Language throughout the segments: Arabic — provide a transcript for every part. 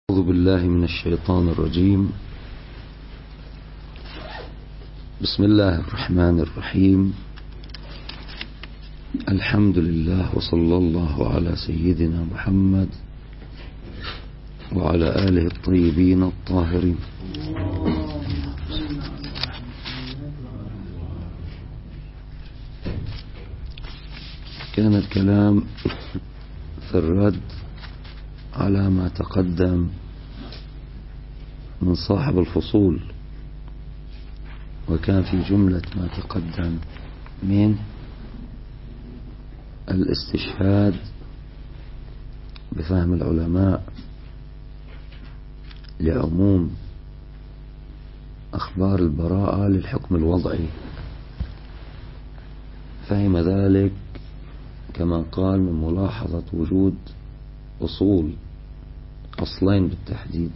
أعوذ بالله من الشيطان الرجيم. بسم الله الرحمن الرحيم. الحمد لله وصلى الله على سيدنا محمد وعلى آله الطيبين الطاهرين. كان الكلام في الرد على ما تقدم من صاحب الفصول، وكان في جملة ما تقدم من الاستشهاد بفهم العلماء لعموم أخبار البراءة للحكم الوضعي. فهم ذلك كما قال من ملاحظة وجود أصلين بالتحديد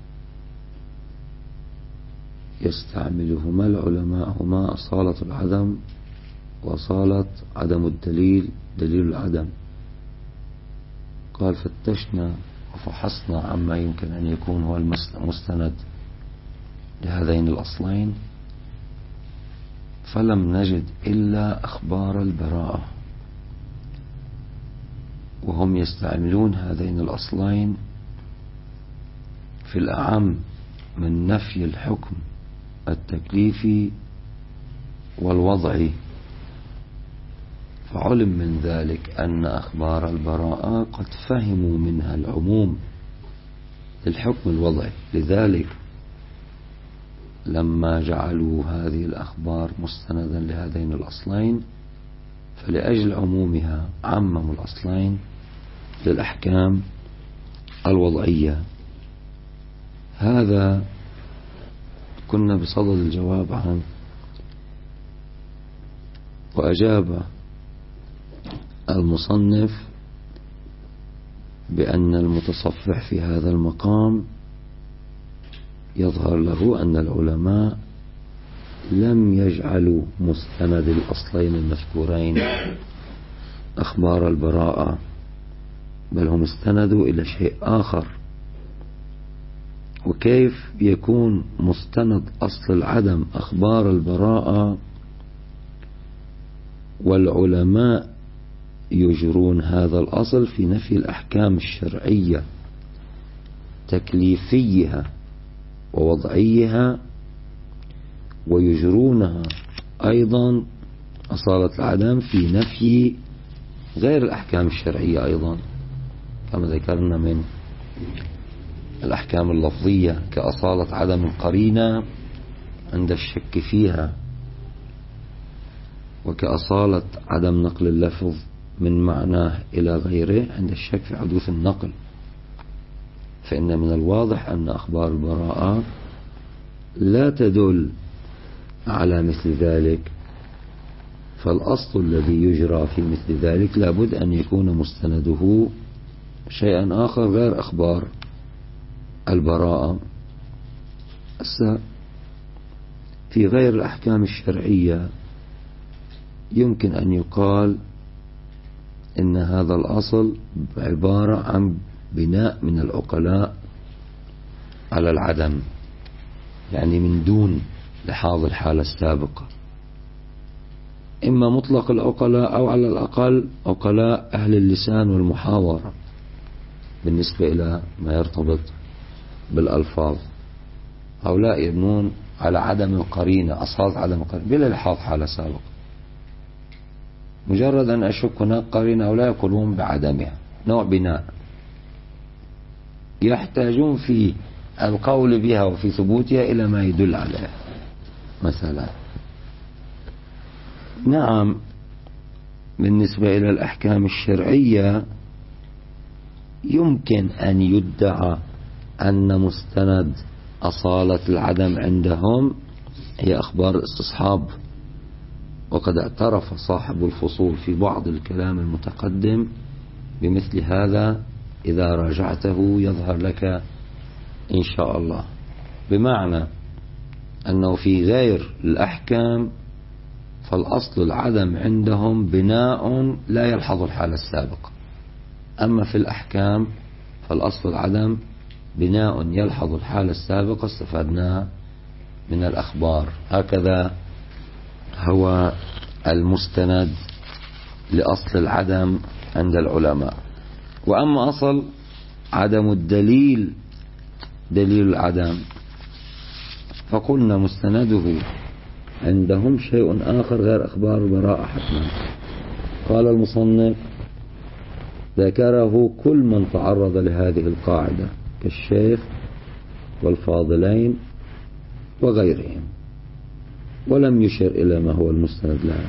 يستعملهما العلماء، هما أصالة العدم وأصالة عدم الدليل، دليل العدم. قال: فتشنا وفحصنا عما يمكن أن يكون هو المستند لهذين الأصلين، فلم نجد إلا أخبار البراءة، وهم يستعملون هذين الأصلين في الأعم من نفي الحكم التكليفي والوضعي. فعلم من ذلك أن أخبار البراءة قد فهموا منها العموم للحكم الوضعي، لذلك لما جعلوا هذه الأخبار مستندا لهذين الأصلين فلأجل عمومها عمموا الأصلين للأحكام الوضعية. هذا كنا بصدد الجواب عنه، وأجاب المصنف بأن المتصفح في هذا المقام يظهر له أن العلماء لم يجعلوا مستند الأصلين المذكورين أخبار البراءة، بل هم استندوا إلى شيء آخر. وكيف يكون مستند أصل العدم أخبار البراءة والعلماء يجرون هذا الأصل في نفي الأحكام الشرعية تكليفيها ووضعيها، ويجرونها أيضا أصالة العدم في نفي غير الأحكام الشرعية أيضا، كما ذكرنا من الأحكام اللفظية كأصالة عدم القرينة عند الشك فيها، وكأصالة عدم نقل اللفظ من معناه إلى غيره عند الشك في حدوث النقل. فإن من الواضح أن أخبار البراءة لا تدل على مثل ذلك، فالأصل الذي يجرى في مثل ذلك لابد أن يكون مستنده شيئا آخر غير أخبار البراءة. في غير الأحكام الشرعية يمكن أن يقال إن هذا الأصل عبارة عن بناء من العقلاء على العدم، يعني من دون لحاظ الحالة السابقة، إما مطلق العقلاء أو على الأقل عقلاء أهل اللسان والمحاورة بالنسبة إلى ما يرتبط بالألفاظ. هؤلاء يبنون على عدم القرينة، أصالة عدم القرينة بلا لحاظ حالة سابقة. مجرد أن أشك هناك قرينة هؤلاء يقولون بعدمها، نوع بناء يحتاجون في القول بها وفي ثبوتها إلى ما يدل عليها. مثلا نعم، بالنسبة إلى الأحكام الشرعية يمكن أن يدعى أن مستند أصالة العدم عندهم هي أخبار الاستصحاب، وقد اعترف صاحب الفصول في بعض الكلام المتقدم بمثل هذا، إذا راجعته يظهر لك إن شاء الله. بمعنى أنه في غير الأحكام فالأصل العدم عندهم بناء لا يلحظ الحالة السابقة، أما في الأحكام فالأصل العدم بناء يلحظ الحالة السابقة استفدناه من الأخبار. هكذا هو المستند لأصل العدم عند العلماء. وأما أصل عدم الدليل، دليل العدم، فقلنا مستنده عندهم شيء آخر غير أخبار البراءة حتما. قال المصنف: ذكره كل من تعرض لهذه القاعدة كالشيخ والفاضلين وغيرهم، ولم يشر إلى ما هو المستند لها.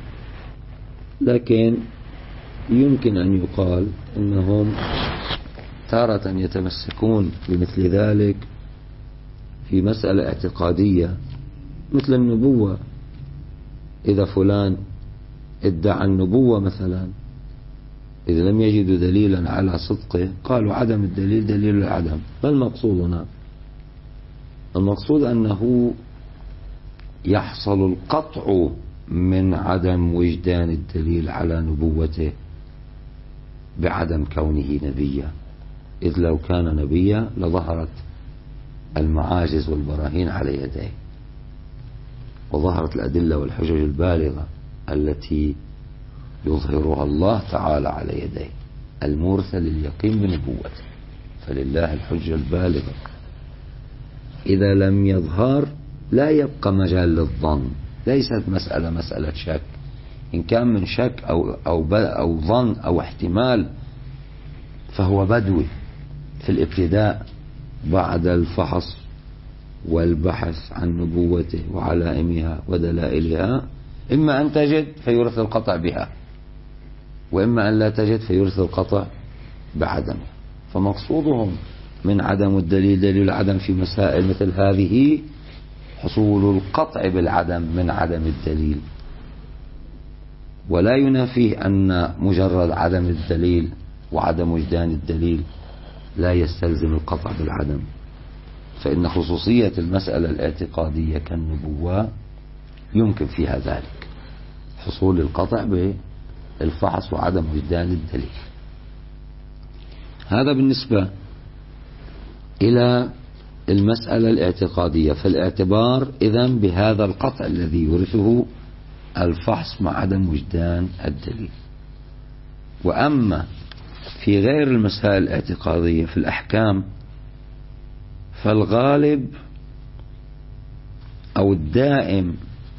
لكن يمكن أن يقال إنهم تارة يتمسكون بمثل ذلك في مسألة اعتقادية مثل النبوة. إذا فلان ادعى النبوة مثلا، إذا لم يجدوا دليلا على صدقه قالوا عدم الدليل دليل العدم. ما المقصود؟ المقصود أنه يحصل القطع من عدم وجدان الدليل على نبوته بعدم كونه نبيا، إذ لو كان نبيا لظهرت المعاجز والبراهين على يديه، وظهرت الأدلة والحجج البالغة التي يظهرها الله تعالى على يديه المورثة لليقين بنبوته، فلله الحجة البالغة. إذا لم يظهر لا يبقى مجال للظن، ليست مسألة شك. إن كان من شك أو ظن أو احتمال فهو بدوي في الابتداء بعد الفحص والبحث عن نبوته وعلائمها ودلائلها، إما أن تجد فيورث القطع بها، وإما أن لا تجد فيورث القطع بعدمها. فمقصودهم من عدم الدليل دليل العدم في مسائل مثل هذه حصول القطع بالعدم من عدم الدليل، ولا ينافيه أن مجرد عدم الدليل وعدم وجدان الدليل لا يستلزم القطع بالعدم، فإن خصوصية المسألة الاعتقادية كالنبوة يمكن فيها ذلك، حصول القطع بالفحص وعدم وجدان الدليل. هذا بالنسبة إلى المسألة الاعتقادية. فالاعتبار إذن بهذا القطع الذي يورثه الفحص مع عدم وجدان الدليل. وأما في غير المسائل الاعتقادية في الأحكام فالغالب أو الدائم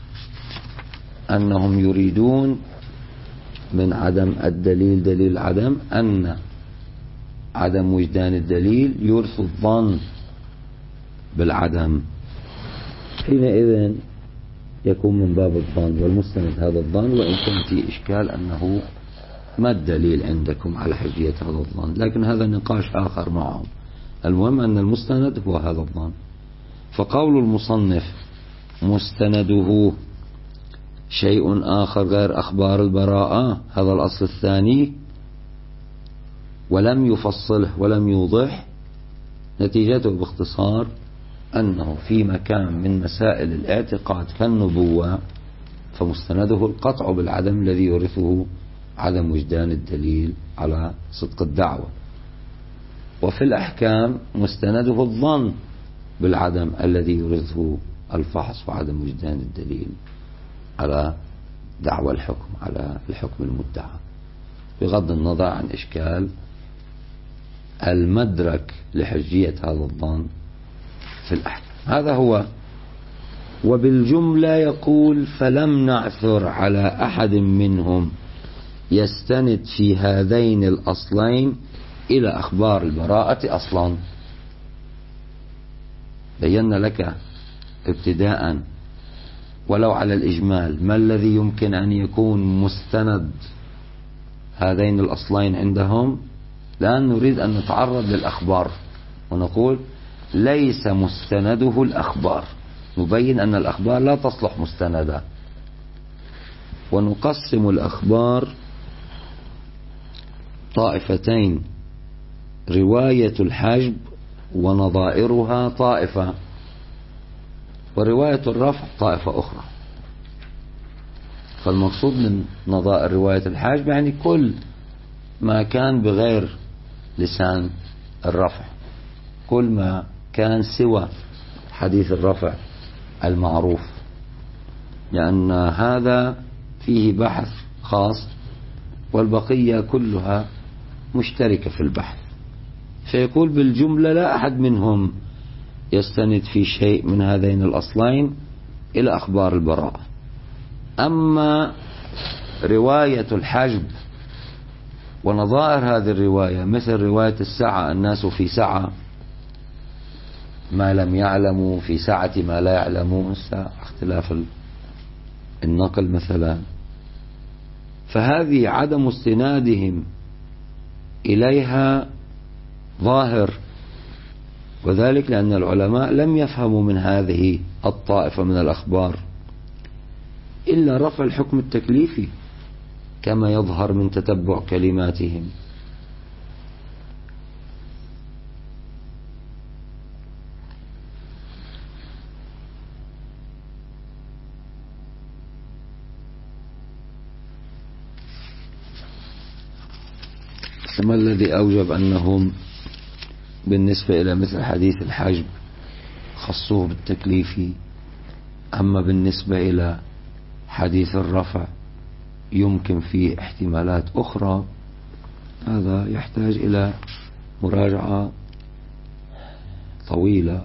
أنهم يريدون من عدم الدليل دليل العدم أن عدم وجدان الدليل يورث الظن بالعدم. حينئذ يكون من باب الظن والمستند هذا الظن، وإن كان في إشكال أنه ما الدليل عندكم على حجية هذا الظن، لكن هذا نقاش آخر معهم. المهم أن المستند هو هذا الظن. فقول المصنف مستنده شيء آخر غير أخبار البراءة، هذا الأصل الثاني، ولم يفصله ولم يوضح، نتيجته باختصار أنه في مكان من مسائل الاعتقاد كالنبوة فمستنده القطع بالعدم الذي يورثه عدم وجدان الدليل على صدق الدعوة، وفي الأحكام مستنده الظن بالعدم الذي يورثه الفحص وعدم وجدان الدليل على دعوى الحكم، على الحكم المدعى، بغض النظر عن إشكال المدرك لحجية هذا الظن في الأحكام. هذا هو. وبالجملة يقول: فلم نعثر على أحد منهم يستند في هذين الأصلين إلى أخبار البراءة أصلا. بينا لك ابتداء ولو على الإجمال ما الذي يمكن أن يكون مستند هذين الأصلين عندهم، لأن نريد أن نتعرض للأخبار ونقول ليس مستنده الأخبار، نبين أن الأخبار لا تصلح مستندا، ونقسم الأخبار طائفتين: رواية الحجب ونظائرها طائفة، ورواية الرفع طائفة أخرى. فالمقصود من نظائر رواية الحجب يعني كل ما كان بغير لسان الرفع، كل ما كان سوى حديث الرفع المعروف، لأن هذا فيه بحث خاص والبقية كلها مشتركة في البحث. فيقول بالجملة لا أحد منهم يستند في شيء من هذين الأصلين إلى أخبار البراءة. أما رواية الحجب ونظائر هذه الرواية مثل رواية السعة، الناس في سعة ما لم يعلموا، في سعة ما لا يعلمون، اختلاف النقل مثلا، فهذه عدم استنادهم إليها ظاهر، وذلك لأن العلماء لم يفهموا من هذه الطائفة من الأخبار إلا رفع الحكم التكليفي كما يظهر من تتبع كلماتهم. فما الذي أوجب أنهم بالنسبة إلى مثل حديث الحجب خصوه بالتكليف، أما بالنسبة إلى حديث الرفع يمكن فيه احتمالات أخرى؟ هذا يحتاج إلى مراجعة طويلة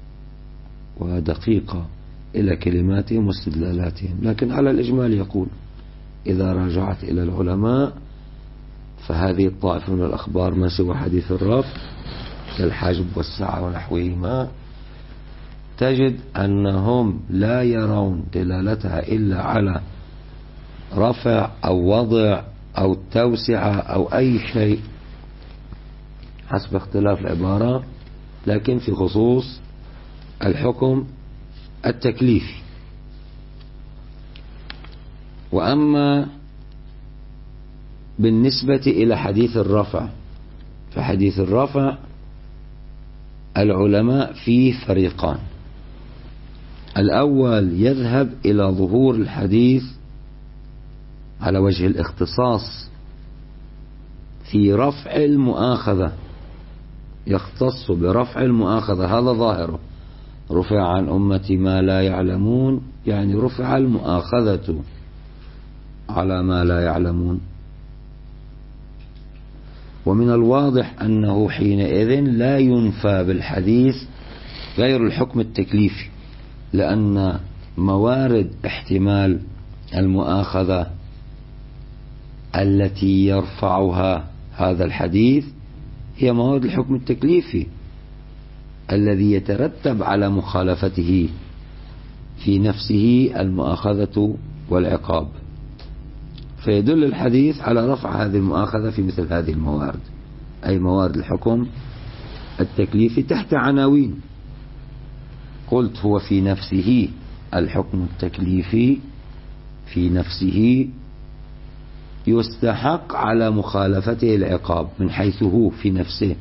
ودقيقة إلى كلماتهم واستدلالاتهم، لكن على الإجمال يقول إذا راجعت إلى العلماء فهذه الطائفة من الأخبار ما سوى حديث الرفع كالحجب والسعة ونحوهما تجد أنهم لا يرون دلالتها إلا على رفع أو وضع أو توسعة أو أي شيء حسب اختلاف العبارة، لكن في خصوص الحكم التكليفي. وأما بالنسبة إلى حديث الرفع فحديث الرفع العلماء فيه فريقان. الأول يذهب إلى ظهور الحديث على وجه الاختصاص في رفع المؤاخذة، يختص برفع المؤاخذة، هذا ظاهره، رفع عن أمتي ما لا يعلمون، يعني رفع المؤاخذة على ما لا يعلمون. ومن الواضح أنه حينئذ لا ينفى بالحديث غير الحكم التكليفي، لأن موارد احتمال المؤاخذة التي يرفعها هذا الحديث هي موارد الحكم التكليفي الذي يترتب على مخالفته في نفسه المؤاخذة والعقاب، فيدل الحديث على رفع هذه المؤاخذة في مثل هذه الموارد، أي موارد الحكم التكليفي تحت عناوين. قلت هو في نفسه الحكم التكليفي، في نفسه يستحق على مخالفته العقاب من حيث هو في نفسه،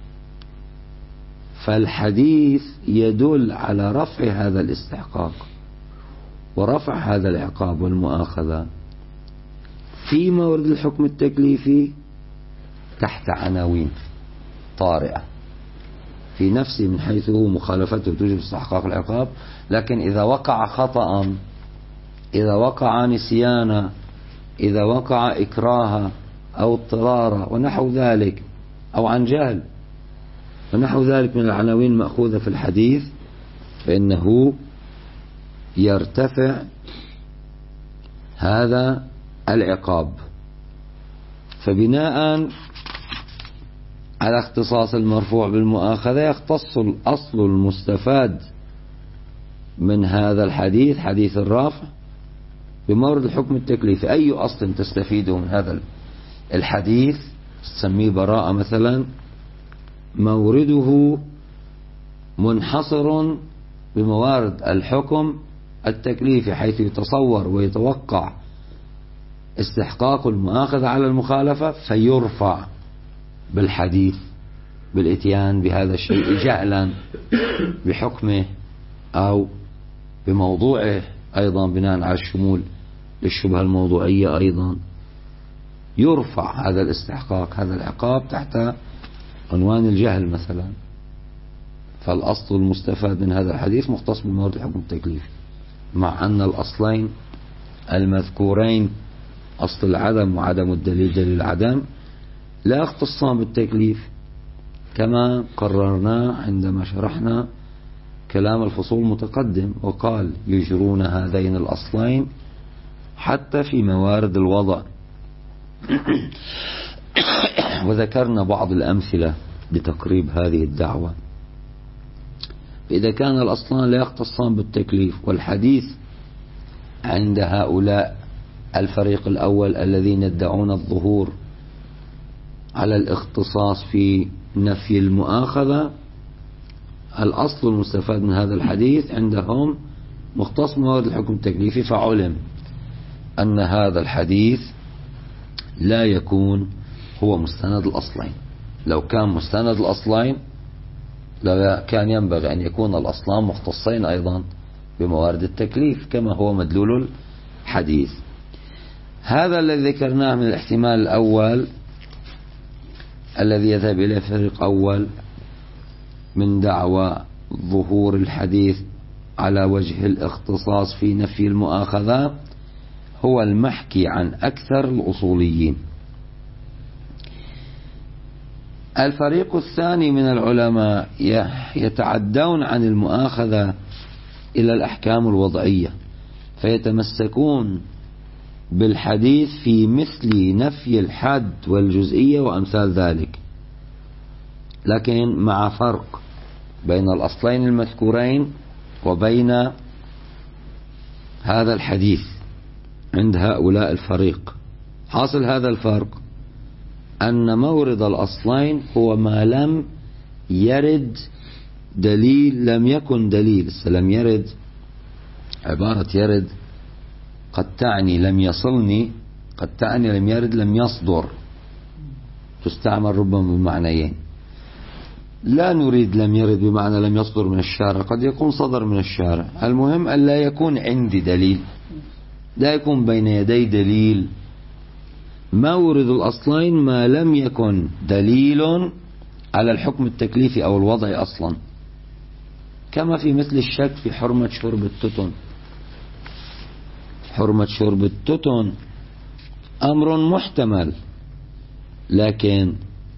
فالحديث يدل على رفع هذا الاستحقاق ورفع هذا العقاب والمؤاخذة في مورد الحكم التكليفي تحت عناوين طارئة في نفسه من حيث هو مخالفته توجب استحقاق العقاب، لكن إذا وقع خطأ، إذا وقع نسيانا، إذا وقع إكراها أو اضطرارا ونحو ذلك، أو عن جهل ونحو ذلك من العناوين المأخوذة في الحديث، فإنه يرتفع هذا العقاب. فبناء على اختصاص المرفوع بالمؤاخذة يختص الأصل المستفاد من هذا الحديث حديث الرافع بمورد الحكم التكليفي. أي أصل تستفيده من هذا الحديث تسميه براءة مثلا، مورده منحصر بموارد الحكم التكليفي، حيث يتصور ويتوقع استحقاق المؤاخذة على المخالفة فيرفع بالحديث بالاتيان بهذا الشيء جهلا بحكمه أو بموضوعه، أيضا بناء على الشمول للشبهة الموضوعية، أيضا يرفع هذا الاستحقاق هذا العقاب تحت عنوان الجهل مثلا. فالأصل المستفاد من هذا الحديث مختص بموارد الحكم التكليفي، مع أن الأصلين المذكورين أصل العدم وعدم الدليل دليل العدم لا يختصان بالتكليف، كما قررنا عندما شرحنا كلام الفصول المتقدم، وقال يجرون هذين الأصلين حتى في موارد الوضع. وذكرنا بعض الأمثلة لتقريب هذه الدعوة. فإذا كان الأصلان لا يختصان بالتكليف، والحديث عند هؤلاء الفريق الأول الذين يدعون الظهور على الاختصاص في نفي المؤاخذة، الأصل المستفاد من هذا الحديث عندهم مختص بموارد الحكم التكليفي، فعلم أن هذا الحديث لا يكون هو مستند الأصلين. لو كان مستند الأصلين كان ينبغي أن يكون الأصلان مختصين أيضا بموارد التكليف كما هو مدلول الحديث. هذا الذي ذكرناه من الاحتمال الأول الذي يذهب إليه فريق أول من دعوى ظهور الحديث على وجه الاختصاص في نفي المؤاخذة هو المحكي عن أكثر الأصوليين. الفريق الثاني من العلماء يتعدون عن المؤاخذة إلى الأحكام الوضعية، فيتمسكون بالحديث في مثل نفي الحد والجزئية وأمثال ذلك، لكن مع فرق بين الأصلين المذكورين وبين هذا الحديث عند هؤلاء الفريق. حاصل هذا الفرق أن مورد الأصلين هو ما لم يرد دليل، لم يكن دليل. لم يرد، عبارة يرد قد تعني لم يصلني، قد تعني لم يرد لم يصدر، تستعمل ربما بمعنيين. لا نريد لم يرد بمعنى لم يصدر من الشارع، قد يكون صدر من الشارع. المهم أن لا يكون عندي دليل، لا يكون بين يدي دليل. مورد الأصلين ما لم يكن دليل على الحكم التكليفي أو الوضعي أصلا، كما في مثل الشك في حرمة شرب التتن. حرمة شرب التتن أمر محتمل، لكن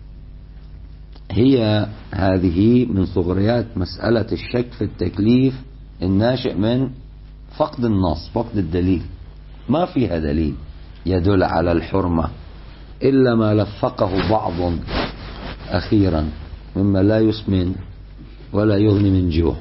هي هذه من صغريات مسألة الشك في التكليف الناشئ من فقد النص، فقد الدليل. ما فيها دليل يدل على الحرمة إلا ما لفقه بعض أخيرا مما لا يسمن ولا يغني من جوع،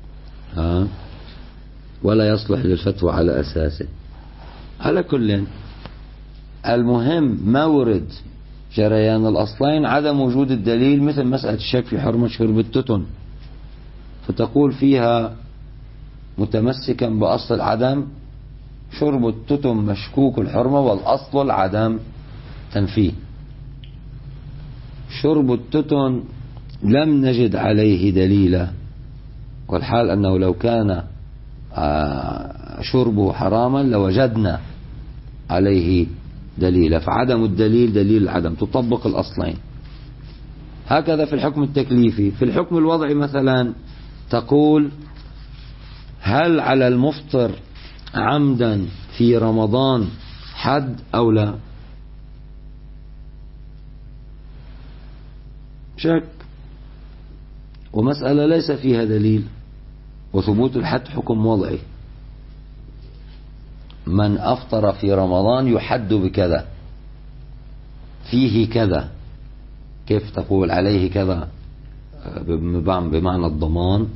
ولا يصلح للفتوى على أساسه. على كل، المهم مورد جريان الأصلين عدم وجود الدليل، مثل مسألة الشك في حرمة شرب التتن، فتقول فيها متمسكا بأصل العدم شرب التتن مشكوك الحرمة والأصل العدم تنفيه. شرب التتن لم نجد عليه دليلا، والحال أنه لو كان شربه حراما لوجدنا عليه دليلا، فعدم الدليل دليل العدم، تطبق الأصلين. هكذا في الحكم التكليفي. في الحكم الوضعي مثلا تقول هل على المفطر عمدا في رمضان حد أو لا؟ شك، ومسألة ليس فيها دليل، وثبوت الحد حكم وضعي. من أفطر في رمضان يحد بكذا، فيه كذا. كيف تقول عليه كذا بمعنى الضمان؟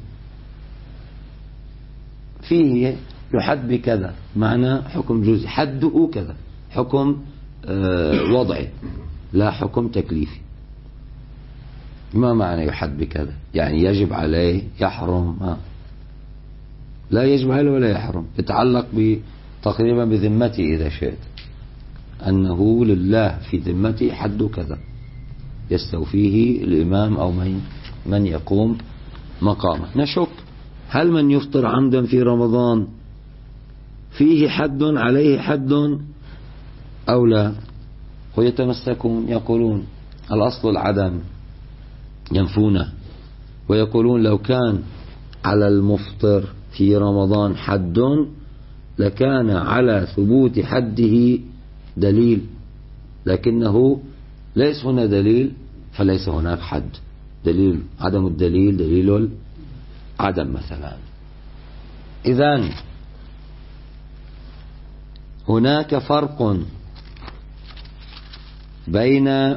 فيه يحد بكذا معنى حكم جزئي، حده كذا، حكم وضعي لا حكم تكليفي. ما معنى يحد بكذا؟ يعني يجب عليه، يحرم؟ لا يجب عليه ولا يحرم، يتعلق تقريبا بذمته إذا شئت، أنه لله في ذمته حد كذا يستوفيه الإمام أو من يقوم مقامه. نشك هل من يفطر عمدا في رمضان فيه حد، عليه حد أو لا؟ ويتمسكون يقولون الأصل العدم، ينفونه ويقولون لو كان على المفطر في رمضان حد لكان على ثبوت حده دليل، لكنه ليس هنا دليل فليس هناك حد. دليل عدم الدليل دليل عدم مثلا. إذن هناك فرق بين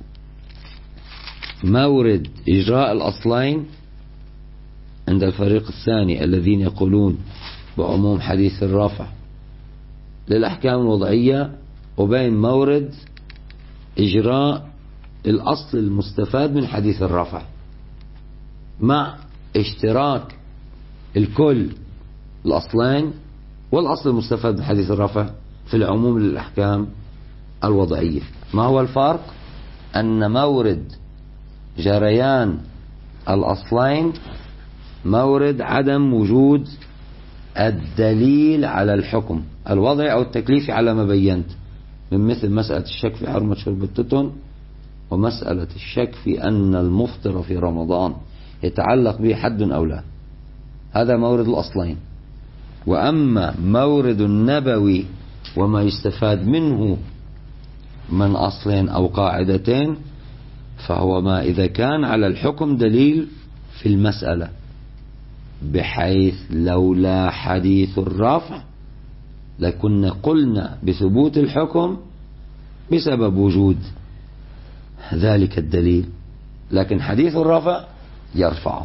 مورد إجراء الأصلين عند الفريق الثاني الذين يقولون بعموم حديث الرفع للأحكام الوضعية، وبين مورد إجراء الأصل المستفاد من حديث الرفع، مع اشتراك الكل الأصلين والأصل المستفاد من حديث الرفع في العموم للأحكام الوضعية. ما هو الفرق؟ أن مورد جريان الأصلين مورد عدم وجود الدليل على الحكم الوضعي أو التكليفي على ما بينت، من مثل مسألة الشك في حرمة شرب التتن، ومسألة الشك في أن المفطر في رمضان يتعلق به حد أو لا. هذا مورد الأصلين. وأما مورد النبوي وما يستفاد منه من أصلين أو قاعدتين فهو ما إذا كان على الحكم دليل في المسألة، بحيث لولا حديث الرفع لكنا قلنا بثبوت الحكم بسبب وجود ذلك الدليل، لكن حديث الرفع يرفعه.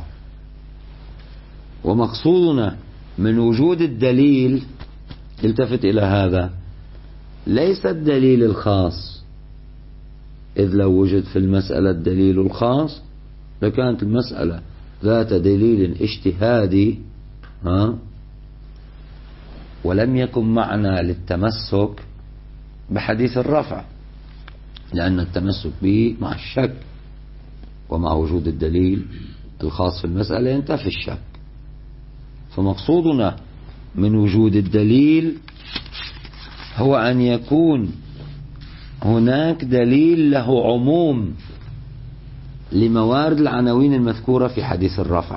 ومقصودنا من وجود الدليل، التفت إلى هذا، ليس الدليل الخاص، إذ لو وجد في المسألة الدليل الخاص لكانت المسألة ذات دليل اجتهادي ولم يكن معنى للتمسك بحديث الرفع، لأن التمسك به مع الشك، ومع وجود الدليل الخاص في المسألة ينتفي الشك. فمقصودنا من وجود الدليل هو أن يكون هناك دليل له عموم لموارد العناوين المذكورة في حديث الرفع،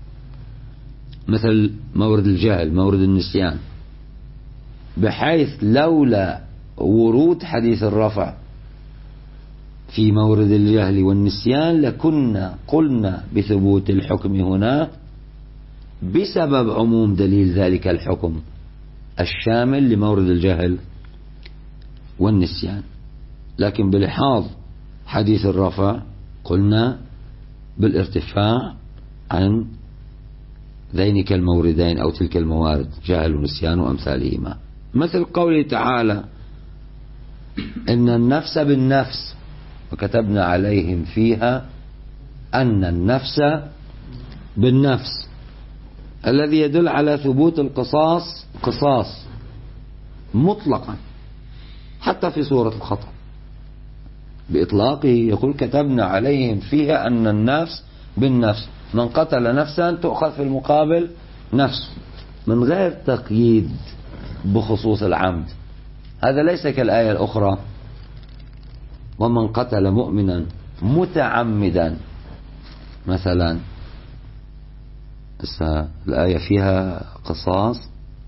مثل مورد الجهل، مورد النسيان، بحيث لولا ورود حديث الرفع في مورد الجهل والنسيان لكنا قلنا بثبوت الحكم هنا بسبب عموم دليل ذلك الحكم الشامل لمورد الجهل والنسيان. لكن بلحاظ حديث الرفع قلنا بالارتفاع عن ذينك الموردين أو تلك الموارد، جهل ونسيان وأمثالهما، مثل قوله تعالى إن النفس بالنفس وكتبنا عليهم فيها أن النفس بالنفس، الذي يدل على ثبوت قصاص مطلقا حتى في سورة الخطأ بإطلاقه، يقول كتبنا عليهم فيها أن النفس بالنفس، من قتل نفسا تؤخذ في المقابل نفس، من غير تقييد بخصوص العمد. هذا ليس كالآية الأخرى ومن قتل مؤمنا متعمدا مثلا، الآية فيها قصاص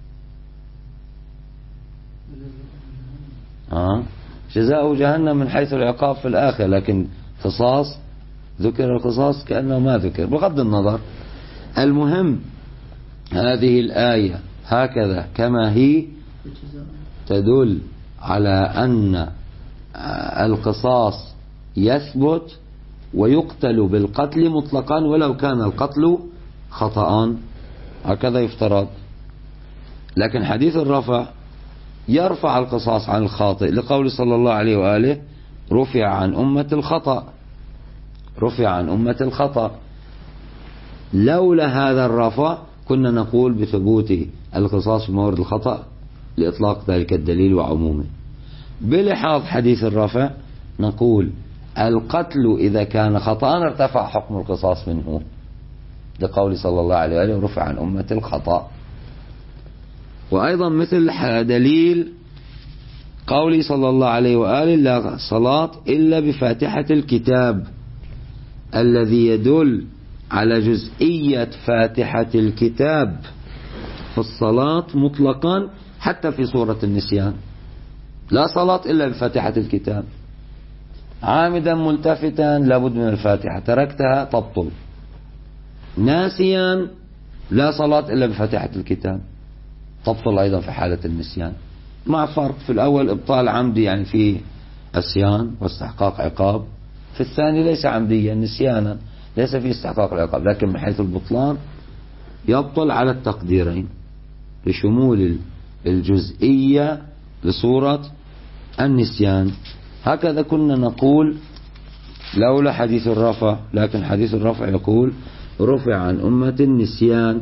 جزاء جهنم من حيث العقاب في الآخر، لكن قصاص ذكر القصاص كأنه ما ذكر، بغض النظر. المهم هذه الآية هكذا كما هي تدل على أن القصاص يثبت ويقتل بالقتل مطلقا ولو كان القتل خطأ، هكذا يفترض. لكن حديث الرفع يرفع القصاص عن الخاطئ، لقول صلى الله عليه وآله رفع عن أمة الخطأ، رفع عن أمة الخطأ. لولا هذا الرفع كنا نقول بثبوت القصاص في مورد الخطأ لإطلاق ذلك الدليل وعمومه. بلحاظ حديث الرفع نقول القتل إذا كان خطأ ارتفع حكم القصاص منه، لقول صلى الله عليه وآله رفع عن أمة الخطأ. وأيضا مثل دليل قولي صلى الله عليه وآله لا صلاة إلا بفاتحة الكتاب، الذي يدل على جزئية فاتحة الكتاب في الصلاة مطلقا حتى في سورة النسيان. لا صلاة إلا بفاتحة الكتاب، عامدا ملتفتا لابد من الفاتحة، تركتها تبطل، ناسيا لا صلاة إلا بفاتحة الكتاب، تبطل أيضا في حالة النسيان، مع فرق في الأول إبطال عمدي يعني في عصيان واستحقاق عقاب، في الثاني ليس عمديا نسيانا ليس فيه استحقاق العقاب، لكن من حيث البطلان يبطل على التقديرين لشمول الجزئية لصورة النسيان. هكذا كنا نقول لولا حديث الرفع، لكن حديث الرفع يقول رفع عن أمة النسيان،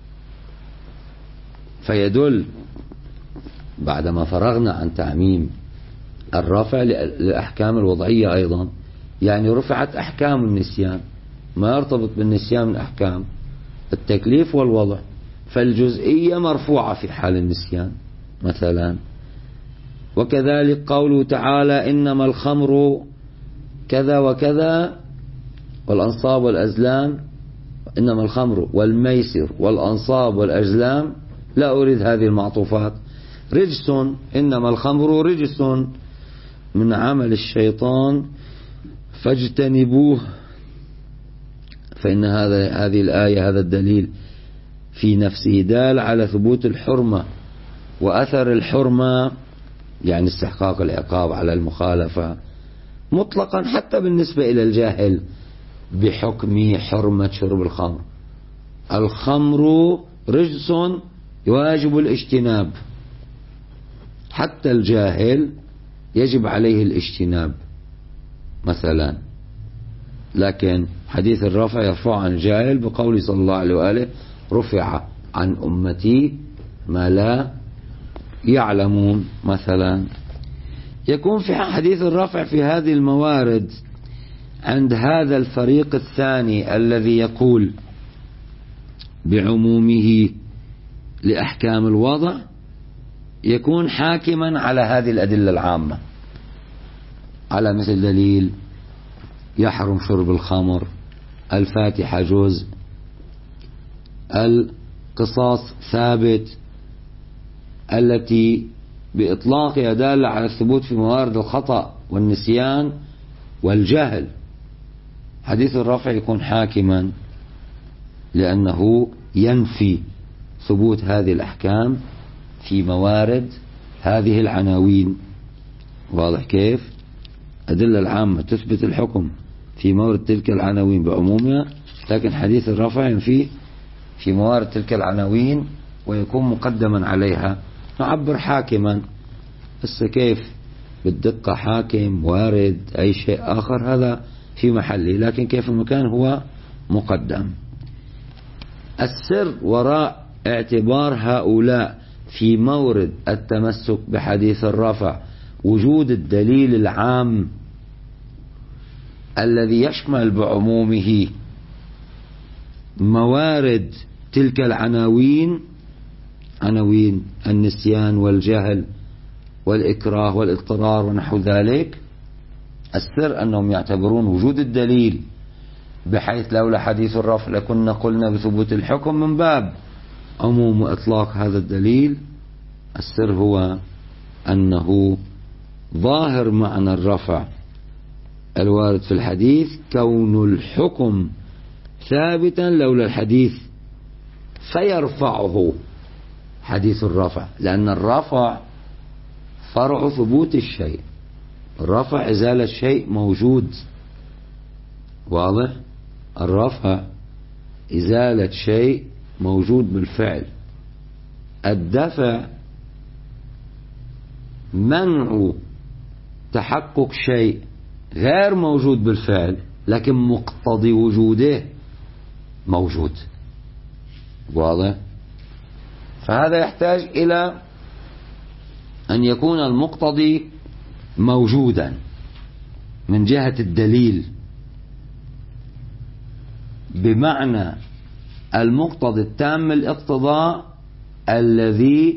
فيدل بعدما فرغنا عن تعميم الرفع للأحكام الوضعية أيضا، يعني رفعت أحكام النسيان ما يرتبط بالنسيان من أحكام التكليف والوضع، فالجزئية مرفوعة في حال النسيان مثلا. وكذلك قوله تعالى إنما الخمر كذا وكذا والأنصاب والأزلام، إنما الخمر والميسر والأنصاب والأزلام، لا أريد هذه المعطوفات، رجس، إنما الخمر رجس من عمل الشيطان فاجتنبوه، فإن هذه الآية هذا الدليل في نفسه دال على ثبوت الحرمة وأثر الحرمة، يعني استحقاق العقاب على المخالفة مطلقا حتى بالنسبة إلى الجاهل بحكم حرمة شرب الخمر. الخمر رجس يواجب الاجتناب، حتى الجاهل يجب عليه الاجتناب مثلا، لكن حديث الرفع يرفع عن الجاهل بقول صلى الله عليه وآله رفع عن أمتي ما لا يعلمون مثلا. يكون في حديث الرفع في هذه الموارد عند هذا الفريق الثاني الذي يقول بعمومه لأحكام الوضع، يكون حاكما على هذه الأدلة العامة، على مثل دليل يحرم شرب الخمر، الفاتحة جزء، القصاص ثابت، التي بإطلاقها دالة على الثبوت في موارد الخطأ والنسيان والجهل. حديث الرفع يكون حاكما لأنه ينفي ثبوت هذه الأحكام في موارد هذه العناوين. واضح كيف؟ أدلة العامة تثبت الحكم في مورد تلك العناوين بعمومها، لكن حديث الرفع ينفي في موارد تلك العناوين ويكون مقدما عليها. نعبر حاكما، بس كيف بالدقة حاكم وارد أي شيء آخر هذا في محله، لكن كيف المكان هو مقدم. السر وراء اعتبار هؤلاء في مورد التمسك بحديث الرفع وجود الدليل العام الذي يشمل بعمومه موارد تلك العناوين، عناوين النسيان والجهل والإكراه والاضطرار ونحو ذلك. السر أنهم يعتبرون وجود الدليل بحيث لولا حديث الرفع لكنا قلنا بثبوت الحكم من باب عموم وإطلاق هذا الدليل. السر هو أنه ظاهر معنى الرفع الوارد في الحديث كون الحكم ثابتا لولا الحديث، فيرفعه حديث الرفع، لأن الرفع فرع ثبوت الشيء، الرفع إزالة شيء موجود. واضح؟ الرفع إزالة شيء موجود بالفعل، الدفع منع تحقق شيء غير موجود بالفعل لكن مقتضي وجوده موجود. واضح؟ فهذا يحتاج إلى أن يكون المقتضي موجودا من جهة الدليل، بمعنى المقتضي التام الاقتضاء الذي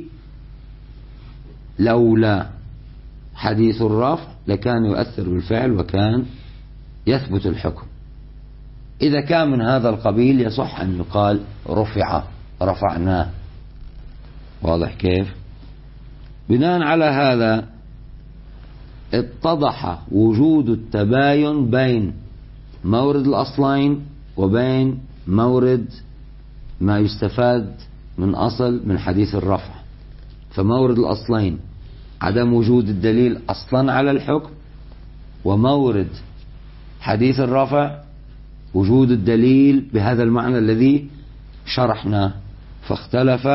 لولا حديث الرفع لكان يؤثر بالفعل وكان يثبت الحكم. إذا كان من هذا القبيل يصح أن يقال رفعناه. واضح كيف؟ بناء على هذا اتضح وجود التباين بين مورد الأصلين وبين مورد ما يستفاد من أصل من حديث الرفع. فمورد الأصلين عدم وجود الدليل أصلا على الحكم، ومورد حديث الرفع وجود الدليل بهذا المعنى الذي شرحناه. فاختلف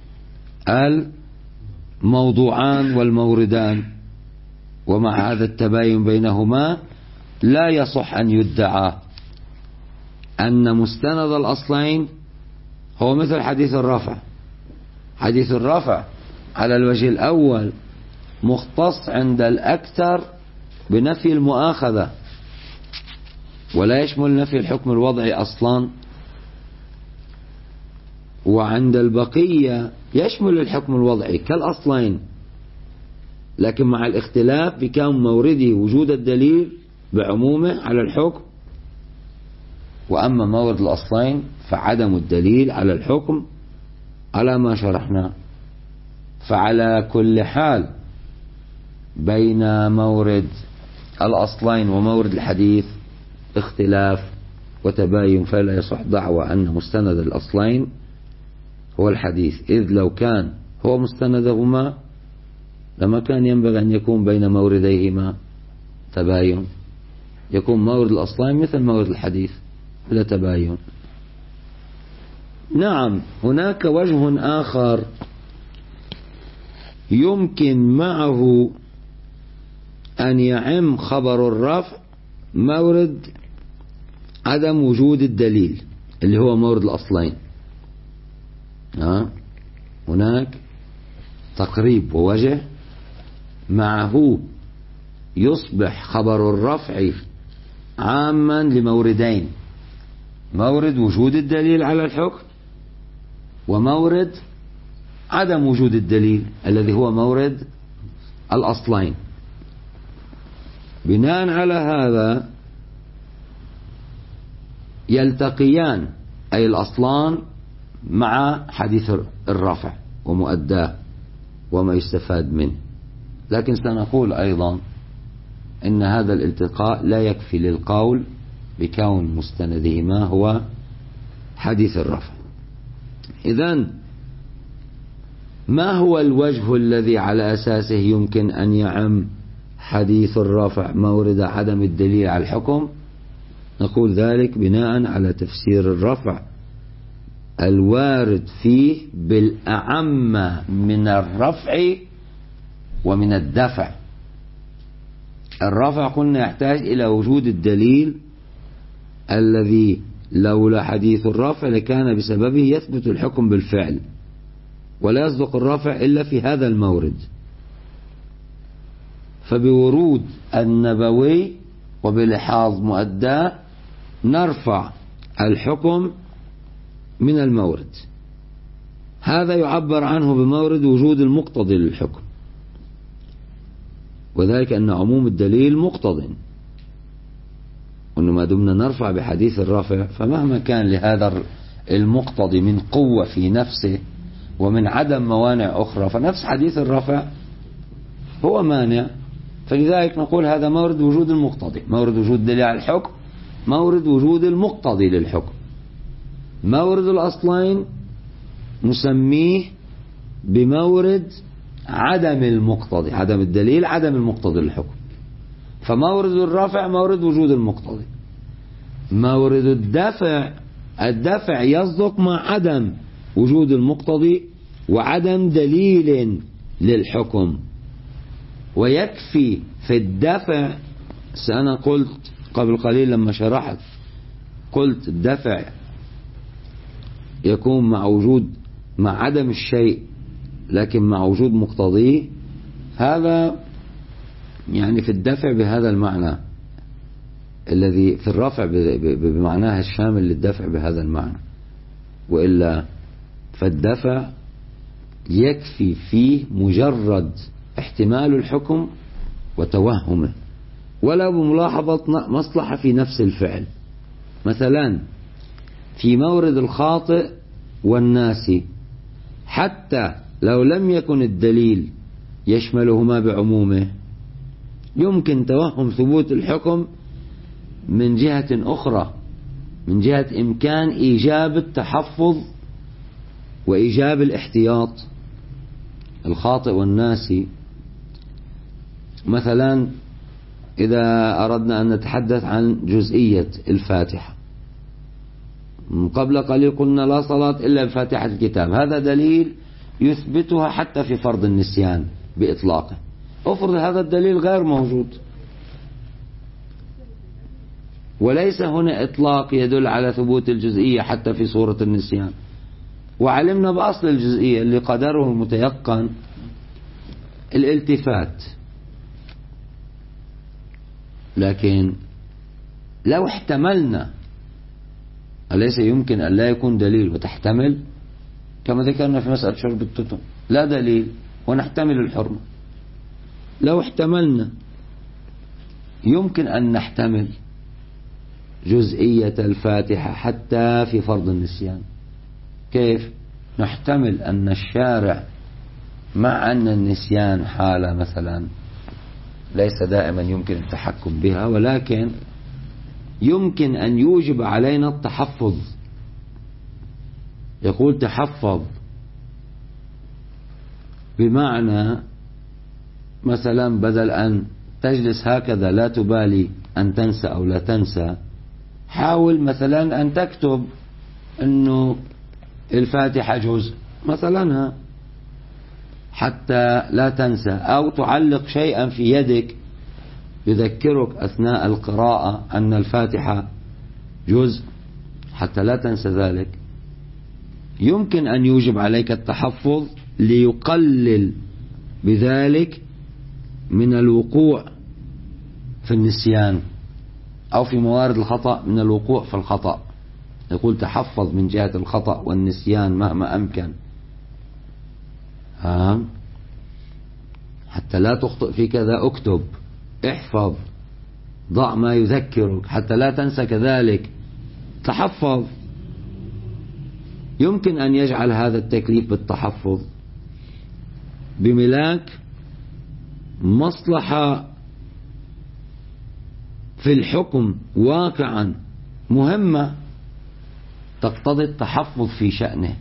الموضوعان والموردان، ومع هذا التباين بينهما لا يصح أن يدعى أن مستند الأصلين هو مثل حديث الرفع. حديث الرفع على الوجه الأول مختص عند الأكثر بنفي المؤاخذة، ولا يشمل نفي الحكم الوضعي أصلا، وعند البقية يشمل الحكم الوضعي كالأصلين، لكن مع الاختلاف بكون مورده وجود الدليل بعمومه على الحكم، وأما مورد الأصلين فعدم الدليل على الحكم على ما شرحنا. فعلى كل حال بين مورد الأصلين ومورد الحديث اختلاف وتباين، فلا يصح دعوى أن مستند الأصلين هو الحديث، إذ لو كان هو مستندهما لما كان ينبغي أن يكون بين مورديهما تباين، يكون مورد الأصلين مثل مورد الحديث بلا تباين. نعم، هناك وجه آخر يمكن معه أن يعم خبر الرفع مورد عدم وجود الدليل اللي هو مورد الأصلين. هناك تقريب ووجه معه يصبح خبر الرفع عاما لموردين: مورد وجود الدليل على الحكم، ومورد عدم وجود الدليل الذي هو مورد الأصلين. بناء على هذا يلتقيان أي الأصلان مع حديث الرفع ومؤداه وما يستفاد منه، لكن سنقول أيضا إن هذا الالتقاء لا يكفي للقول بكون مستندهما هو حديث الرفع. إذن ما هو الوجه الذي على أساسه يمكن أن يعم حديث الرفع مورد عدم الدليل على الحكم؟ نقول ذلك بناء على تفسير الرفع الوارد فيه بالأعم من الرفع ومن الدفع. الرفع قلنا يحتاج إلى وجود الدليل الذي لولا حديث الرفع لكان بسببه يثبت الحكم بالفعل، ولا يصدق الرفع إلا في هذا المورد. فبورود النبوي وبلحاظ مؤداه نرفع الحكم من المورد. هذا يعبر عنه بمورد وجود المقتضي للحكم، وذلك أن عموم الدليل مقتضٍ، وأنه ما دمنا نرفع بحديث الرفع فمهما كان لهذا المقتضي من قوة في نفسه ومن عدم موانع أخرى، فنفس حديث الرفع هو مانع. فلذلك نقول هذا مورد وجود المقتضي، مورد وجود دليل على الحكم، مورد وجود المقتضي للحكم. مورد الأصلين نسميه بمورد عدم المقتضي، عدم الدليل عدم المقتضي للحكم. فمورد الرفع مورد وجود المقتضي. مورد الدفع يصدق مع عدم وجود المقتضي وعدم دليل للحكم. ويكفي في الدفع، أنا قلت قبل قليل لما شرحت قلت الدفع يكون مع عدم الشيء لكن مع وجود مقتضيه. هذا يعني في الدفع بهذا المعنى الذي في الرفع بمعناها الشامل للدفع بهذا المعنى، وإلا فالدفع يكفي فيه مجرد احتمال الحكم وتوهمه، ولا بملاحظة مصلحة في نفس الفعل. مثلا في مورد الخاطئ والناسي، حتى لو لم يكن الدليل يشملهما بعمومه، يمكن توهم ثبوت الحكم من جهة أخرى، من جهة إمكان إيجاب التحفظ وإيجاب الاحتياط. الخاطئ والناسي مثلا إذا أردنا أن نتحدث عن جزئية الفاتحة، قبل قليل قلنا لا صلاة إلا بفاتحة الكتاب، هذا دليل يثبتها حتى في فرض النسيان بإطلاقه. أفرض هذا الدليل غير موجود، وليس هنا إطلاق يدل على ثبوت الجزئية حتى في صورة النسيان، وعلمنا بأصل الجزئية اللي قدره المتيقن الالتفات. لكن لو احتملنا، أليس يمكن أن لا يكون دليل وتحتمل؟ كما ذكرنا في مسألة شرب التتم، لا دليل ونحتمل الحرمة. لو احتملنا يمكن أن نحتمل جزئية الفاتحة حتى في فرض النسيان. كيف؟ نحتمل أن الشارع مع أن النسيان حالة مثلا ليس دائما يمكن التحكم بها، ولكن يمكن أن يوجب علينا التحفظ. يقول تحفظ بمعنى مثلا بدل أن تجلس هكذا لا تبالي أن تنسى أو لا تنسى، حاول مثلا أن تكتب أنه الفاتحة جزء مثلا حتى لا تنسى، أو تعلق شيئا في يدك يذكرك أثناء القراءة أن الفاتحة جزء حتى لا تنسى ذلك. يمكن أن يوجب عليك التحفظ ليقلل بذلك من الوقوع في النسيان أو في موارد الخطأ من الوقوع في الخطأ. يقول تحفظ من جهة الخطأ والنسيان مهما أمكن، حتى لا تخطئ في كذا اكتب، احفظ، ضع ما يذكرك حتى لا تنسى كذلك، تحفظ. يمكن أن يجعل هذا التكليف بالتحفظ بملاك مصلحة في الحكم واقعا مهمة تقتضي التحفظ في شأنه.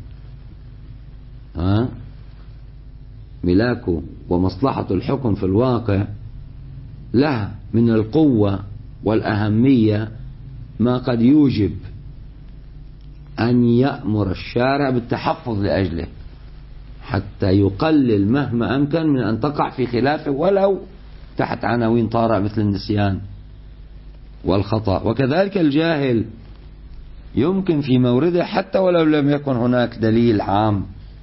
ملاك ومصلحة الحكم في الواقع لها من القوة والأهمية ما قد يوجب أن يأمر الشارع بالتحفظ لأجله، حتى يقلل مهما أمكن من أن تقع في خلافه ولو تحت عناوين طارئة مثل النسيان والخطأ. وكذلك الجاهل يمكن في مورده حتى ولو لم يكن هناك دليل عام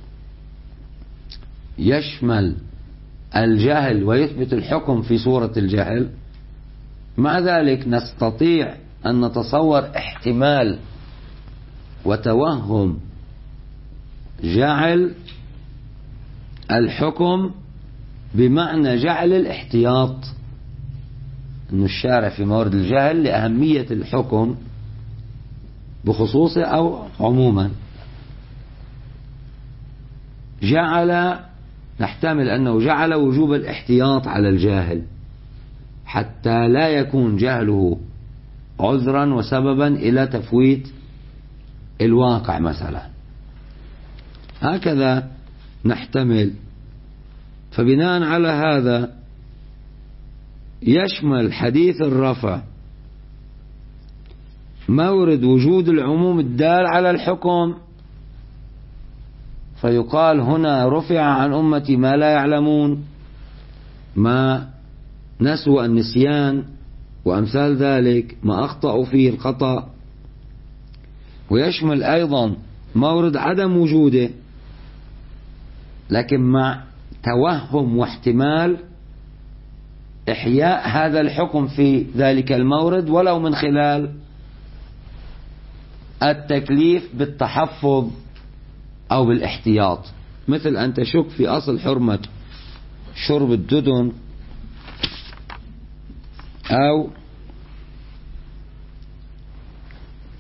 يشمل الجهل ويثبت الحكم في صورة الجهل، مع ذلك نستطيع أن نتصور احتمال وتوهم جعل الحكم بمعنى جعل الاحتياط، أن الشارع في مورد الجهل لأهمية الحكم بخصوصه أو عموما جعل، نحتمل أنه جعل وجوب الاحتياط على الجاهل حتى لا يكون جهله عذرا وسببا إلى تفويت الواقع مثلا. هكذا نحتمل. فبناء على هذا يشمل حديث الرفع مورد وجود العموم الدال على الحكم، فيقال هنا رفع عن أمتي ما لا يعلمون، ما نسوا النسيان وأمثال ذلك، ما أخطأوا فيه الخطأ. ويشمل أيضا مورد عدم وجوده، لكن مع توهم واحتمال إحياء هذا الحكم في ذلك المورد ولو من خلال التكليف بالتحفظ أو بالاحتياط، مثل أن تشك في أصل حرمة شرب الددن أو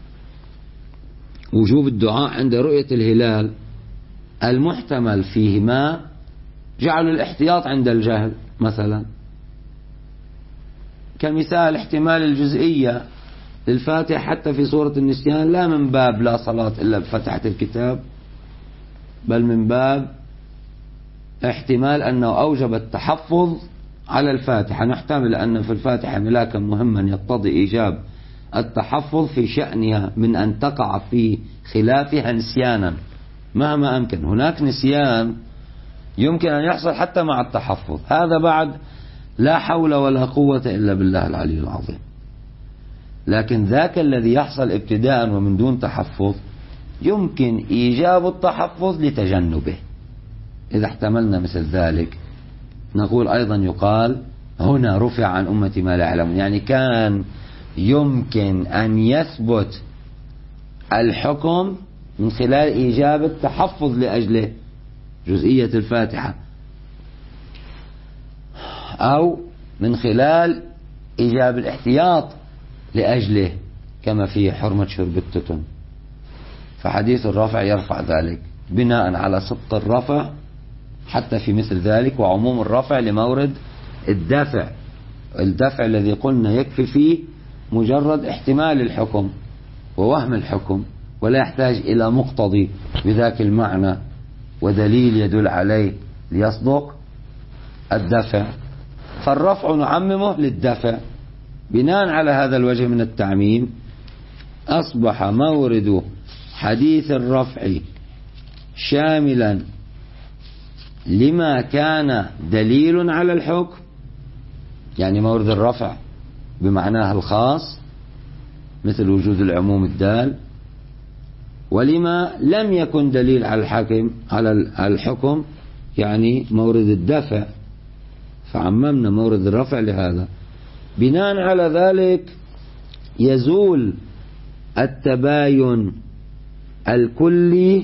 وجوب الدعاء عند رؤية الهلال المحتمل فيهما جعل الاحتياط عند الجهل، مثلا كمثال احتمال الجزئية للفاتحة حتى في سورة النسيان، لا من باب لا صلاة إلا بفتحة الكتاب، بل من باب احتمال أنه أوجب التحفظ على الفاتحة. نحتمل أن في الفاتحة ملاكا مهما يقتضي إيجاب التحفظ في شأنها من أن تقع في خلافها نسيانا مهما أمكن. هناك نسيان يمكن أن يحصل حتى مع التحفظ، هذا بعد لا حول ولا قوة إلا بالله العلي العظيم. لكن ذاك الذي يحصل ابتداء ومن دون تحفظ يمكن إيجاب التحفظ لتجنبه. إذا احتملنا مثل ذلك نقول أيضا يقال هنا رفع عن أمتي ما لا يعلمون، يعني كان يمكن أن يثبت الحكم من خلال إيجاب التحفظ لأجله جزئية الفاتحة، أو من خلال إيجاب الاحتياط لأجله كما في حرمة شرب التتن. فحديث الرفع يرفع ذلك بناء على صدق الرفع حتى في مثل ذلك، وعموم الرفع لمورد الدفع الذي قلنا يكفي فيه مجرد احتمال الحكم ووهم الحكم، ولا يحتاج إلى مقتضي بذاك المعنى ودليل يدل عليه ليصدق الدفع. فالرفع نعممه للدفع. بناء على هذا الوجه من التعميم أصبح مورد حديث الرفع شاملا لما كان دليل على الحكم، يعني مورد الرفع بمعناها الخاص مثل وجود العموم الدال، ولما لم يكن دليل على الحكم يعني مورد الدفع، فعممنا مورد الرفع لهذا. بناء على ذلك يزول التباين الكلي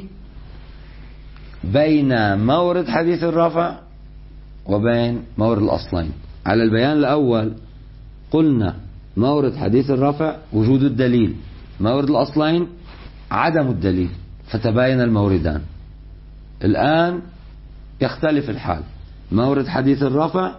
بين مورد حديث الرفع وبين مورد الأصلين. على البيان الأول قلنا مورد حديث الرفع وجود الدليل، مورد الأصلين عدم الدليل، فتباين الموردان. الآن يختلف الحال، مورد حديث الرفع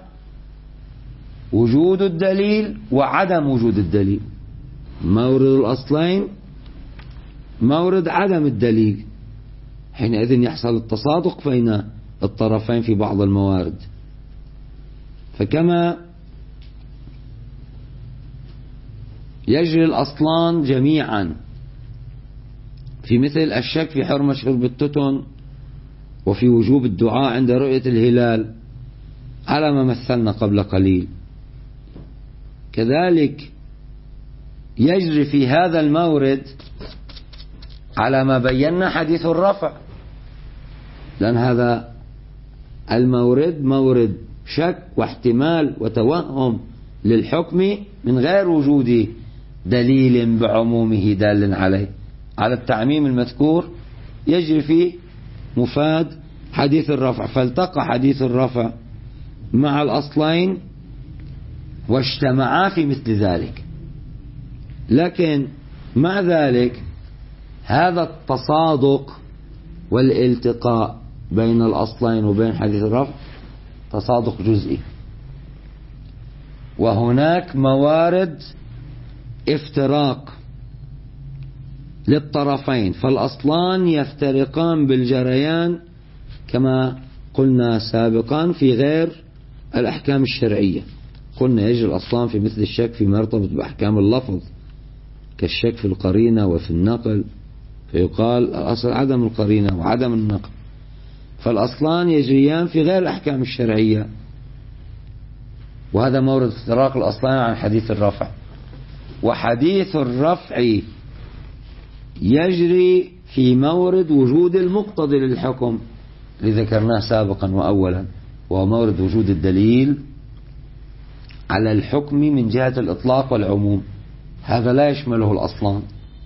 وجود الدليل وعدم وجود الدليل، مورد الأصلين مورد عدم الدليل. حينئذ يحصل التصادق بين الطرفين في بعض الموارد. فكما يجري الأصلان جميعا في مثل الشك في حرمة شرب التتن وفي وجوب الدعاء عند رؤية الهلال على ما مثلنا قبل قليل، كذلك يجري في هذا المورد على ما بينا حديث الرفع، لأن هذا المورد مورد شك واحتمال وتوهم للحكم من غير وجود دليل بعمومه دال عليه. على التعميم المذكور يجري فيه مفاد حديث الرفع، فالتقى حديث الرفع مع الأصلين واجتمعا في مثل ذلك. لكن مع ذلك هذا التصادق والالتقاء بين الأصلين وبين حديث الرفع تصادق جزئي، وهناك موارد افتراق للطرفين، فالأصلان يفترقان بالجريان كما قلنا سابقا في غير الأحكام الشرعية. قلنا يجري الأصلان في مثل الشك فيما يرتبط بأحكام اللفظ كالشك في القرينة وفي النقل، فيقال الأصل عدم القرينة وعدم النقل، فالأصلان يجريان في غير الأحكام الشرعية، وهذا مورد افتراق الأصلان عن حديث الرفع. وحديث الرفع يجري في مورد وجود المقتضي للحكم اللي ذكرناه سابقا وأولا، وهو مورد وجود الدليل على الحكم من جهة الإطلاق والعموم، هذا لا يشمله الأصلان.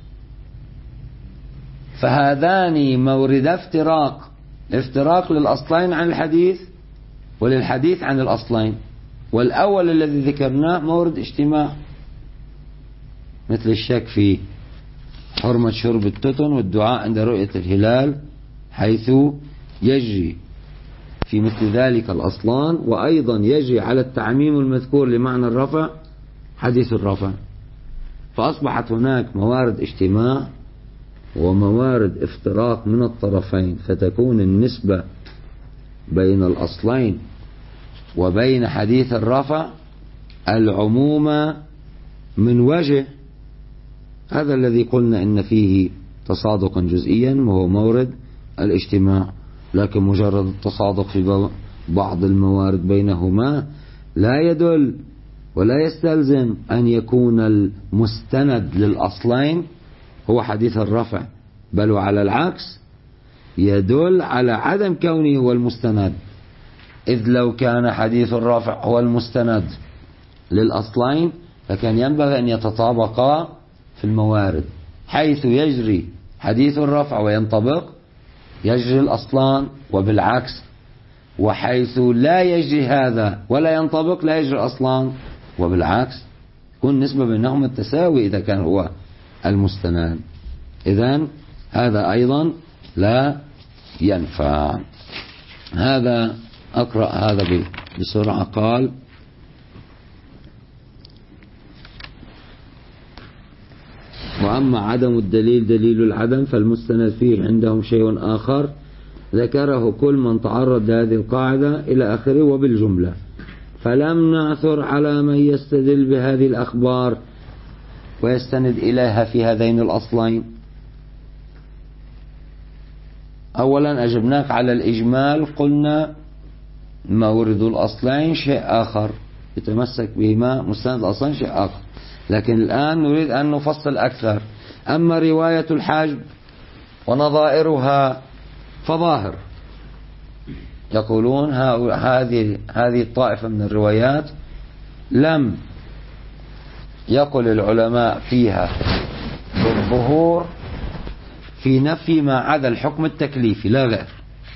فهذان مورد افتراق للأصلين عن الحديث وللحديث عن الأصلين، والأول الذي ذكرناه مورد اجتماع مثل الشك في حرمة شرب التتن والدعاء عند رؤية الهلال حيث يجري في مثل ذلك الأصلان، وأيضا يجري على التعميم المذكور لمعنى الرفع حديث الرفع. فأصبحت هناك موارد اجتماع وموارد افتراق من الطرفين، فتكون النسبة بين الأصلين وبين حديث الرفع العموم من وجه. هذا الذي قلنا إن فيه تصادقا جزئيا وهو مورد الاجتماع، لكن مجرد التصادق في بعض الموارد بينهما لا يدل ولا يستلزم أن يكون المستند للأصلين هو حديث الرفع، بل وعلى العكس يدل على عدم كونه هو المستند، إذ لو كان حديث الرفع هو المستند للأصلين فكان ينبغي أن يتطابقا في الموارد، حيث يجري حديث الرفع وينطبق يجري الأصلان، وبالعكس، وحيث لا يجري هذا ولا ينطبق لا يجري الأصلان وبالعكس، يكون نسبة بينهم التساوي إذا كان هو المستند. إذن هذا أيضا لا ينفع. هذا أقرأ هذا بسرعة. قال: وأما عدم الدليل دليل العدم فالمستند فيه عندهم شيء آخر ذكره كل من تعرض لهذه القاعدة إلى آخره وبالجملة، فلم نعثر على من يستدل بهذه الأخبار ويستند إليها في هذين الأصلين. أولا أجبناك على الإجمال، قلنا مورد الأصلين شيء آخر يتمسك بهما مستند الأصلين شيء آخر، لكن الآن نريد أن نفصل أكثر. أما رواية الحجب ونظائرها فظاهر، يقولون هذه الطائفة من الروايات لم يقل العلماء فيها بالظهور في نفي ما عدا الحكم التكليفي لا غير،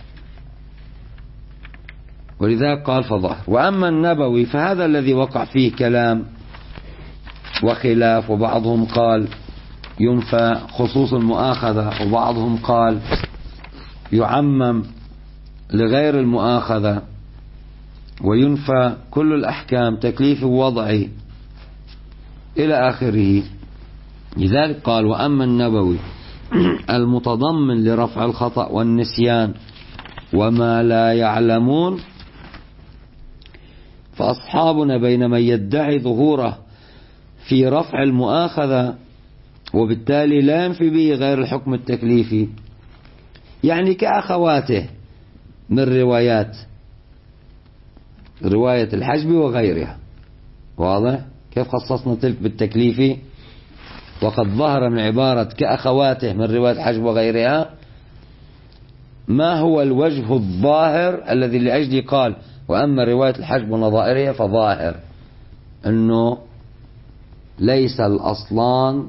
ولذلك قال فظاهر. وأما النبوي فهذا الذي وقع فيه كلام وخلاف، وبعضهم قال ينفى خصوص المؤاخذة، وبعضهم قال يعمم لغير المؤاخذة وينفى كل الأحكام تكليف ووضعي إلى آخره. لذلك قال: وأما النبوي المتضمن لرفع الخطأ والنسيان وما لا يعلمون فأصحابنا بين من يدعي ظهوره في رفع المؤاخذة وبالتالي لا ينفي به غير الحكم التكليفي، يعني كأخواته من رواية الحجب وغيرها. واضح كيف خصصنا تلك بالتكليفي؟ وقد ظهر من عبارة كأخواته من رواية الحجب وغيرها ما هو الوجه الظاهر الذي لأجله قال وأما رواية الحجب ونظائرها فظاهر، أنه ليس الأصلان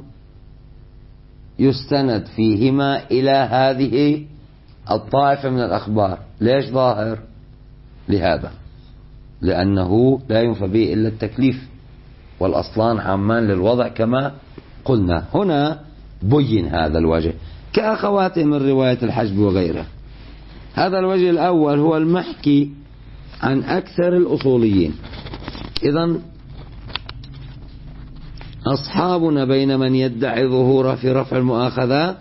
يستند فيهما إلى هذه الطائفة من الأخبار. ليش ظاهر؟ لهذا، لأنه لا ينفى به إلا التكليف، والأصلان عامان للوضع كما قلنا. هنا بين هذا الوجه كأخواته من رواية الحجب وغيره. هذا الوجه الأول هو المحكي عن أكثر الأصوليين. إذن أصحابنا بين من يدعي ظهوره في رفع المؤاخذة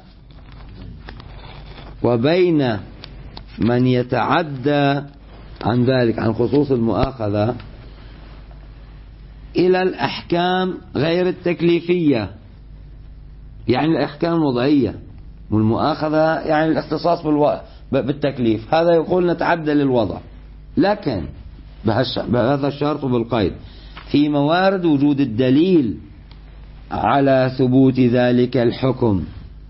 وبين من يتعدى عن ذلك عن خصوص المؤاخذة إلى الأحكام غير التكليفية، يعني الأحكام الوضعية، والمؤاخذة يعني الاختصاص بالتكليف. هذا يقول نتعدى للوضع، لكن بهذا الشرط بالقيد في موارد وجود الدليل على ثبوت ذلك الحكم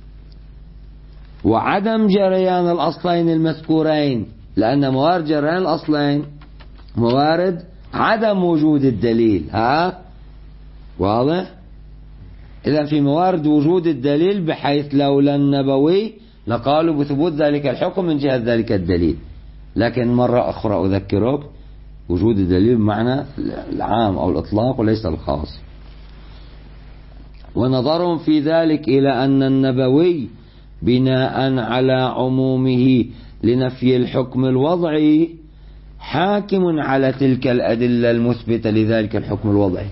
وعدم جريان الأصلين المذكورين، لأن موارد جريان الأصلين موارد عدم وجود الدليل. واضح؟ إذن في موارد وجود الدليل، بحيث لولا النبوي لقالوا بثبوت ذلك الحكم من جهة ذلك الدليل. لكن مرة أخرى أذكرك وجود الدليل بمعنى العام أو الإطلاق وليس الخاص. ونظرهم في ذلك إلى أن النبوي بناء على عمومه لنفي الحكم الوضعي حاكم على تلك الأدلة المثبتة لذلك الحكم الوضعي.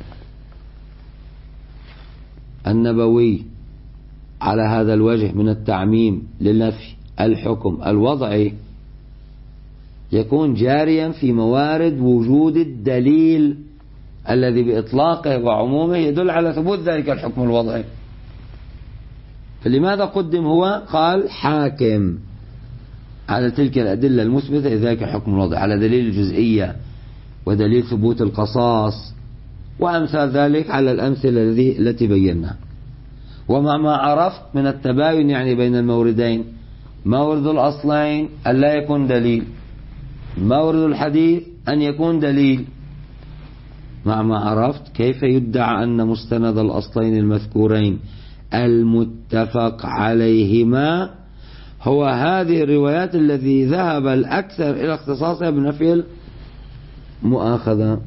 النبوي على هذا الوجه من التعميم لنفي الحكم الوضعي يكون جاريا في موارد وجود الدليل الذي بإطلاقه وعمومه يدل على ثبوت ذلك الحكم الوضعي. فلماذا قدم هو؟ قال حاكم على تلك الأدلة المثبتة لذلك الحكم الوضعي، على دليل الجزئية ودليل ثبوت القصاص وأمثال ذلك على الأمثلة التي بيناها. ومع ما عرفت من التباين يعني بين الموردين، مورد الأصلين أن لا يكون دليل، مورد الحديث أن يكون دليل. مع ما عرفت كيف يدعى أن مستند الأصلين المذكورين المتفق عليهما هو هذه الروايات الذي ذهب الأكثر إلى اختصاصها بنفي المؤاخذة؟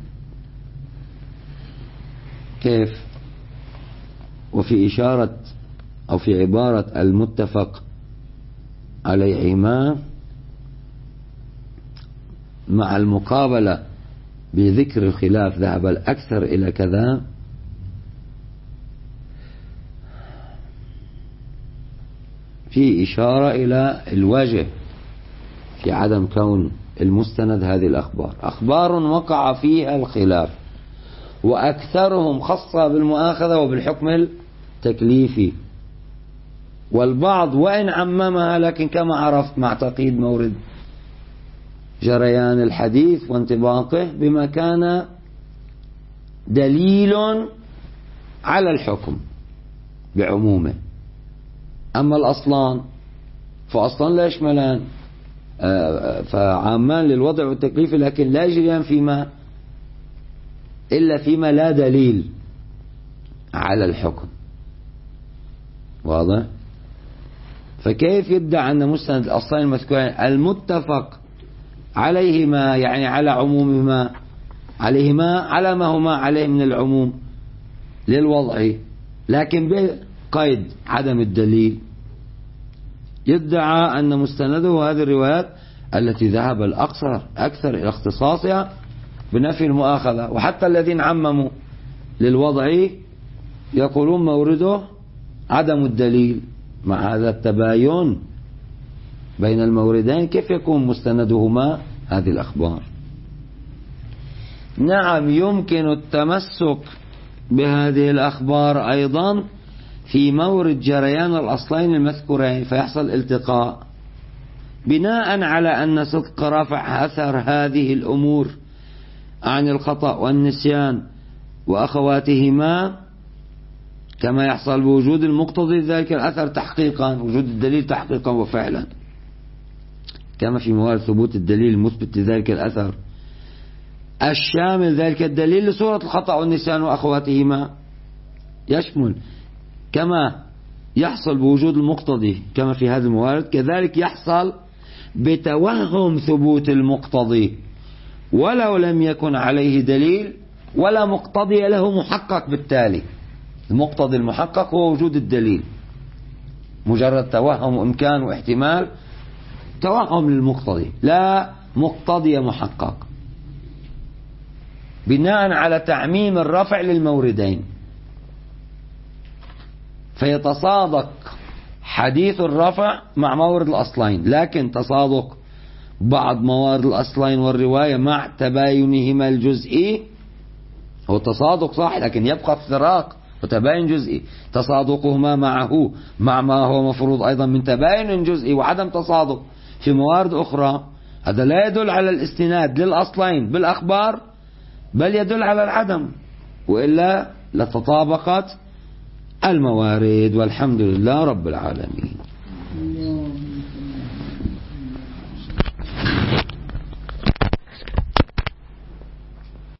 كيف؟ وفي إشارة أو في عبارة المتفق عليهما مع المقابلة بذكر الخلاف ذهب الأكثر إلى كذا، في إشارة إلى الوجه في عدم كون المستند هذه الأخبار أخبار وقع فيها الخلاف، وأكثرهم خاصة بالمؤاخذة وبالحكم التكليفي، والبعض وإن عممها لكن كما عرفت مع تقييد مورد جريان الحديث وانطباقه بما كان دليل على الحكم بعمومه. أما الأصلان فأصلان لا يشملان، فعامان للوضع والتكليف لكن لا يجريان فيما إلا فيما لا دليل على الحكم. واضح؟ فكيف يدعى أن مستند الأصلين المذكورين المتفق عليهما يعني على عمومهما عليهما على ما هما عليه من العموم للوضع لكن بقيد عدم الدليل، يدعى أن مستنده هذه الروايات التي ذهب أكثر إلى اختصاصها بنفي المؤاخذة، وحتى الذين عمموا للوضع يقولون مورده عدم الدليل. مع هذا التباين بين الموردين كيف يكون مستندهما هذه الأخبار؟ نعم يمكن التمسك بهذه الأخبار أيضا في مورد جريان الأصلين المذكورين فيحصل التقاء بناء على أن صدق رفع أثر هذه الأمور عن الخطأ والنسيان وأخواتهما كما يحصل بوجود المقتضي ذلك الأثر تحقيقا، وجود الدليل تحقيقا وفعلا، كما في موارد ثبوت الدليل المثبت لذلك الأثر الشامل ذلك الدليل لصورة الخطأ والنسيان وأخواتهما يشمل، كما يحصل بوجود المقتضي كما في هذه الموارد كذلك يحصل بتوهم ثبوت المقتضي ولو لم يكن عليه دليل ولا مقتضي له محقق. بالتالي المقتضي المحقق هو وجود الدليل، مجرد توهم وإمكان واحتمال توهم للمقتضي لا مقتضي محقق، بناء على تعميم الرفع للموردين فيتصادق حديث الرفع مع مورد الأصلين، لكن تصادق بعض موارد الأصلين والرواية مع تباينهما الجزئي هو تصادق صح لكن يبقى افتراق وتباين جزئي، تصادقهما معه مع ما هو مفروض أيضا من تباين جزئي وعدم تصادق في موارد أخرى، هذا لا يدل على الاستناد للأصلين بالأخبار بل يدل على العدم، وإلا لتطابقت الموارد. والحمد لله رب العالمين.